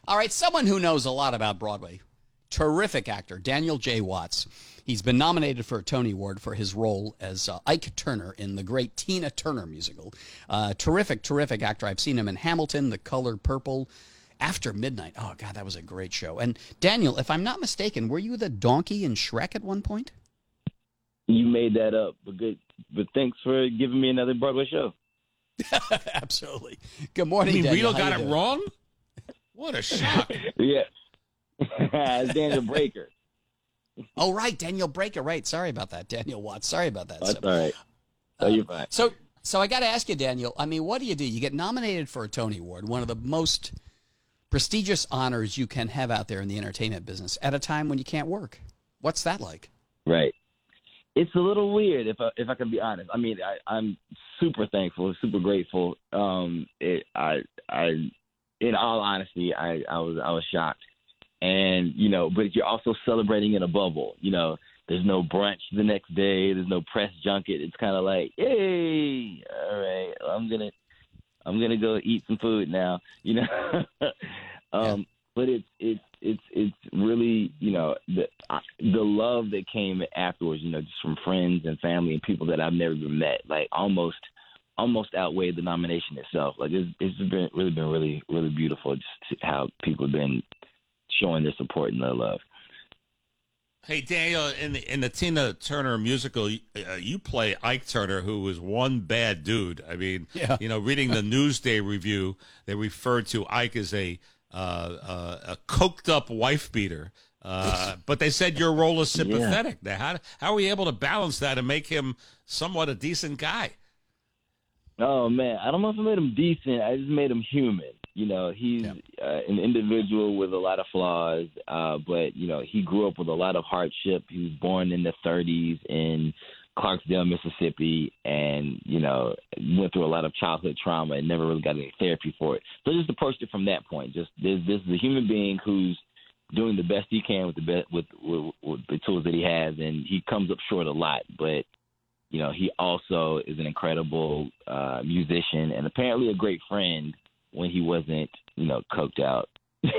All right, someone who knows a lot about Broadway. Terrific actor, Daniel J. Watts. He's been nominated for a Tony Award for his role as Ike Turner in the great Tina Turner musical. Terrific actor. I've seen him in Hamilton, The Color Purple, After Midnight. Oh, God, that was a great show. And Daniel, if I'm not mistaken, were you the donkey in Shrek at one point? You made that up, but good. But thanks for giving me another Broadway show. Absolutely. Good morning, You mean Daniel. Rito got it wrong? What a shock. Yeah. It's Daniel Breaker. Oh, right, Daniel Breaker. Right. Sorry about that, Daniel Watts. Sorry about that. That's all right. Oh, you're fine. So I got to ask you, Daniel, I mean, what do? You get nominated for a Tony Award, one of the most prestigious honors you can have out there in the entertainment business at a time when you can't work. What's that like? Right. It's a little weird, if I can be honest. I mean, I'm super thankful, super grateful. In all honesty, I was shocked, and but you're also celebrating in a bubble. There's no brunch the next day. There's no press junket. It's kind of like, hey, all right, I'm gonna go eat some food now. But it's really the love that came afterwards, just from friends and family and people that I've never even met, like almost outweighed the nomination itself. Like it's been really beautiful, just how people have been showing their support and their love. Hey, Daniel, in the Tina Turner musical, you play Ike Turner, who was one bad dude. I mean, reading the Newsday review, they referred to Ike as a coked up wife beater. But they said your role is sympathetic. Now, how are we able to balance that and make him somewhat a decent guy? Oh, man, I don't know if I made him decent. I just made him human. He's an individual with a lot of flaws, but, he grew up with a lot of hardship. He was born in the 30s in Clarksdale, Mississippi, and, went through a lot of childhood trauma and never really got any therapy for it. So just approached it from that point. Just this is a human being who's doing the best he can with the tools that he has, and he comes up short a lot, but he also is an incredible musician and apparently a great friend when he wasn't, coked out,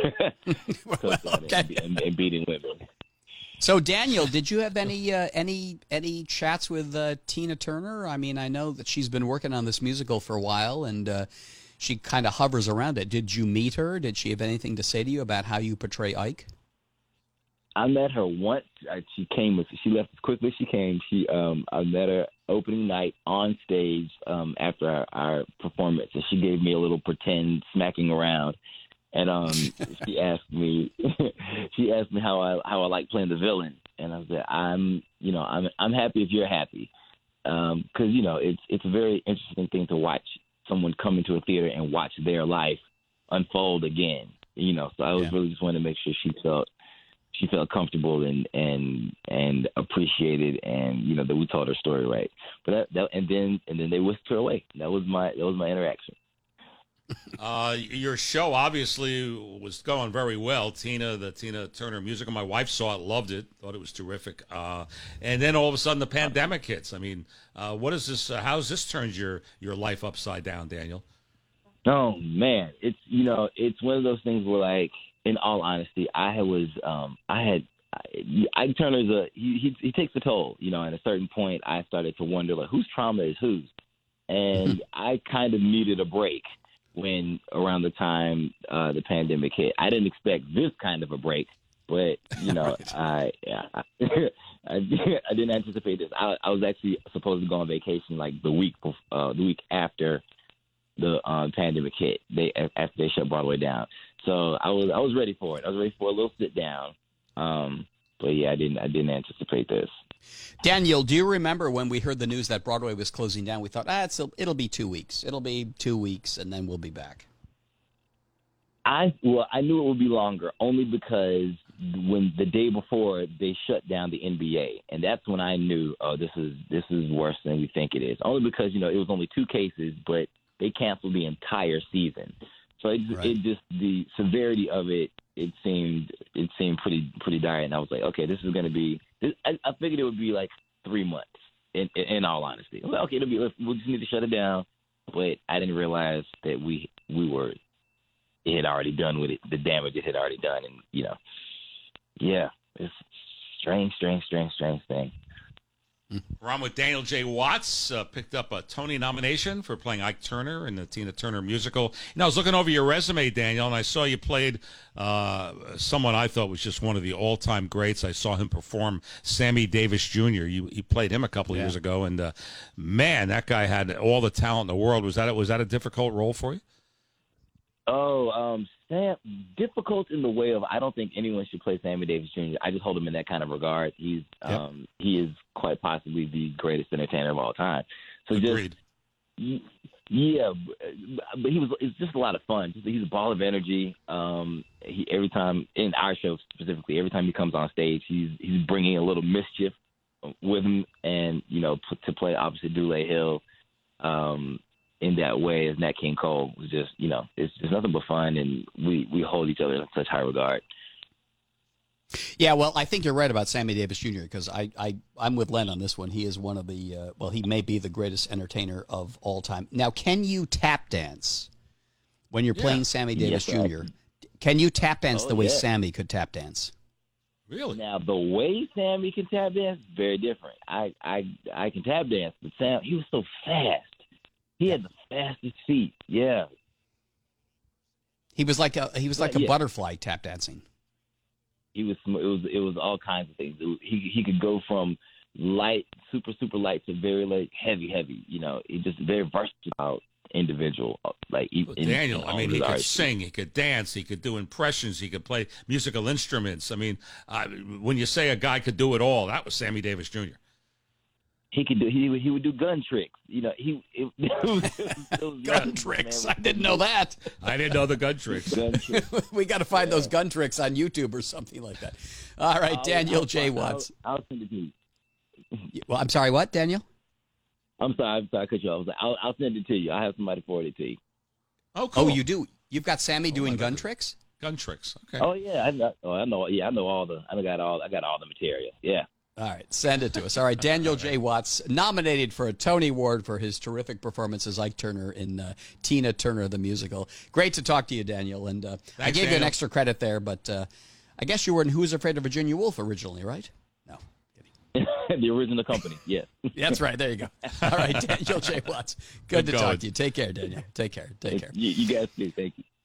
and beating women. So, Daniel, did you have any chats with Tina Turner? I mean, I know that she's been working on this musical for a while, and she kind of hovers around it. Did you meet her? Did she have anything to say to you about how you portray Ike? I met her once. She left as quickly as she came. I met her opening night on stage after our performance, and she gave me a little pretend smacking around. And she asked me how I like playing the villain, and I said, I'm happy if you're happy, because it's a very interesting thing to watch someone come into a theater and watch their life unfold again. So I was really just wanting to make sure she felt comfortable and appreciated, and that we told her story right. But and then they whisked her away. That was my interaction. Your show obviously was going very well. The Tina Turner musical. My wife saw it, loved it, thought it was terrific. And then all of a sudden the pandemic hits. I mean, what is this? How's this turned your life upside down, Daniel? Oh man, it's one of those things where, like, in all honesty, Ike Turner's he takes a toll. At a certain point, I started to wonder, like, whose trauma is whose, and I kind of needed a break. When around the time the pandemic hit, I didn't expect this kind of a break, but I didn't anticipate this. I was actually supposed to go on vacation like the week after the pandemic hit. After they shut Broadway down, so I was ready for it. I was ready for a little sit down, but yeah, I didn't anticipate this. Daniel, do you remember when we heard the news that Broadway was closing down? We thought, it'll be 2 weeks. It'll be 2 weeks, and then we'll be back. I knew it would be longer, only because when the day before they shut down the NBA, and that's when I knew, this is worse than we think it is. Only because it was only 2 cases, but they canceled the entire season. So the severity of it. It seemed pretty dire, and I was like, okay, this is going to be. I figured it would be like 3 months. In all honesty, well, okay, we'll just need to shut it down. But I didn't realize that we were it had already done with it, the damage it had already done. And, yeah, it's strange thing. We're on with Daniel J. Watts, picked up a Tony nomination for playing Ike Turner in the Tina Turner musical. I was looking over your resume, Daniel, and I saw you played someone I thought was just one of the all-time greats. I saw him perform Sammy Davis Jr. You played him a couple of years ago, and man, that guy had all the talent in the world. Was that a difficult role for you? Oh, Sam, difficult in the way of I don't think anyone should play Sammy Davis Jr. I just hold him in that kind of regard. He is quite possibly the greatest entertainer of all time. So Agreed. But it's just a lot of fun. He's a ball of energy. Every time in our show specifically, every time he comes on stage, he's bringing a little mischief with him, and to play opposite Dule Hill. In that way, as Nat King Cole was just, it's nothing but fun, and we hold each other in such high regard. Yeah, well, I think you're right about Sammy Davis Jr. because I'm with Len on this one. He is one of the he may be the greatest entertainer of all time. Now, can you tap dance when you're playing Sammy Davis Jr.? Can you tap dance the way Sammy could tap dance? Really? Now, the way Sammy can tap dance is very different. I can tap dance, but Sam, he was so fast. He had the fastest feet. Yeah. He was like a butterfly tap dancing. It was all kinds of things. He could go from light, super light to very like heavy. He's just a very versatile individual. Daniel, he could sing, he could dance, he could do impressions, he could play musical instruments. When you say a guy could do it all, that was Sammy Davis Jr. He could do. He would do gun tricks. Gun tricks. I didn't know that. I didn't know the gun tricks. We got to find those gun tricks on YouTube or something like that. All right, Daniel J. Watts. I'll send it to you. Well, I'm sorry. What, Daniel? I'm sorry. I cut you off. I'll send it to you. I'll have somebody forward it to you. Oh, cool. Oh, you do. You've got Sammy doing gun tricks. Gun tricks. Okay. Oh yeah. I know. Yeah, I know all the. I got all the material. Yeah. All right, send it to us. All right, Daniel J. Watts, nominated for a Tony Award for his terrific performance as Ike Turner in Tina Turner the Musical. Great to talk to you, Daniel. And I gave you an extra credit there, but I guess you were in Who's Afraid of Virginia Woolf originally, right? No, kidding. The original company, yes. That's right. There you go. All right, Daniel J. Watts. Good to talk to you. Take care, Daniel. Take care. You guys too. Thank you.